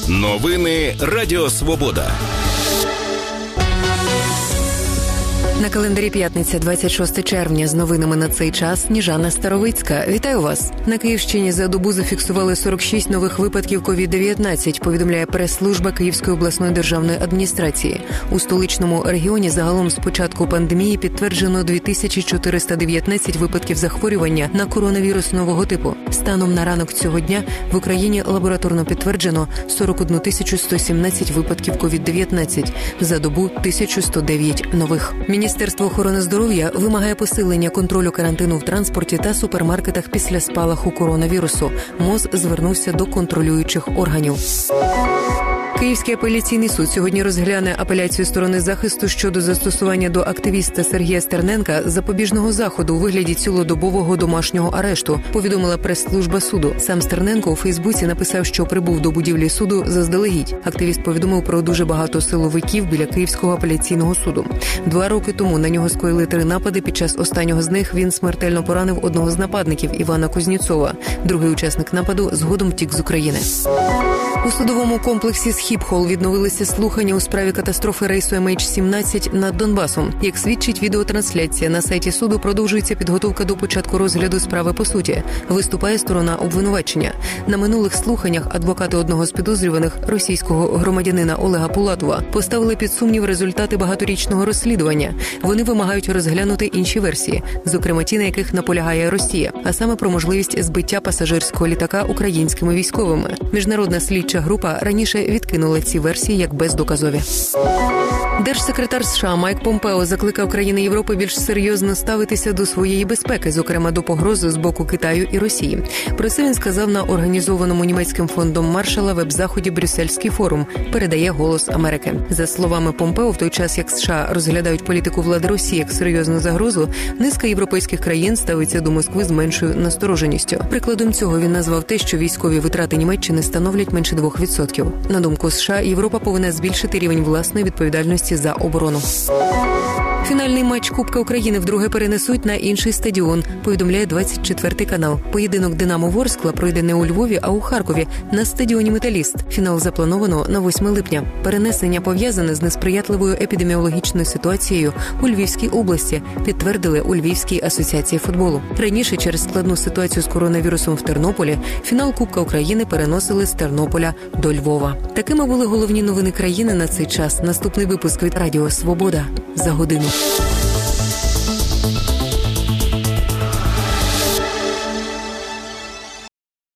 Новини Радіо Свобода. На календарі п'ятниця, 26 червня. З новинами на цей час Сніжана Старовицька. Вітаю вас. На Київщині за добу зафіксували 46 нових випадків COVID-19, повідомляє прес-служба Київської обласної державної адміністрації. У столичному регіоні загалом з початку пандемії підтверджено 2419 випадків захворювання на коронавірус нового типу. Станом на ранок цього дня в Україні лабораторно підтверджено 41 117 випадків COVID-19, за добу 1109 нових. Міністерство охорони здоров'я вимагає посилення контролю карантину в транспорті та супермаркетах після спалаху коронавірусу. МОЗ звернувся до контролюючих органів. Київський апеляційний суд сьогодні розгляне апеляцію сторони захисту щодо застосування до активіста Сергія Стерненка запобіжного заходу у вигляді цілодобового домашнього арешту, повідомила прес-служба суду. Сам Стерненко у Фейсбуці написав, що прибув до будівлі суду заздалегідь. Активіст повідомив про дуже багато силовиків біля Київського апеляційного суду. 2 роки тому на нього скоїли 3 напади. Під час останнього з них він смертельно поранив одного з нападників – Івана Кузнєцова. Другий учасник нападу згодом втік з України. У судовому комплексі Схіпхол відновилися слухання у справі катастрофи рейсу MH17 над Донбасом. Як свідчить відеотрансляція, на сайті суду продовжується підготовка до початку розгляду справи по суті. Виступає сторона обвинувачення. На минулих слуханнях адвокати одного з підозрюваних, російського громадянина Олега Пулатова, поставили під сумнів результати багаторічного розслідування. Вони вимагають розглянути інші версії, зокрема ті, на яких наполягає Росія, а саме про можливість збиття пасажирського літака українськими військовими. Міжнародна слідча група раніше відкинула ці версії як бездоказові. Держсекретар США Майк Помпео закликав країни Європи більш серйозно ставитися до своєї безпеки, зокрема до погрози з боку Китаю і Росії. Про це він сказав на організованому німецьким фондом Маршалла веб-заході «Брюссельський форум», передає «Голос Америки». За словами Помпео, в той час як США розглядають політику влади Росії як серйозну загрозу, низка європейських країн ставиться до Москви з меншою настороженістю. Прикладом цього він назвав те, що військові витрати Німеччини становлять менше 2%. На думку США, Європа повинна збільшити рівень власної відповідальності за оборону. Фінальний матч Кубка України вдруге перенесуть на інший стадіон, повідомляє 24 канал. Поєдинок «Динамо Ворскла» пройде не у Львові, а у Харкові на стадіоні «Металіст». Фінал заплановано на 8 липня. Перенесення пов'язане з несприятливою епідеміологічною ситуацією у Львівській області, підтвердили у Львівській асоціації футболу. Раніше через складну ситуацію з коронавірусом в Тернополі фінал Кубка України переносили з Тернополя до Львова. Такими були головні новини країни на цей час. Наступний випуск від Радіо Свобода за годину.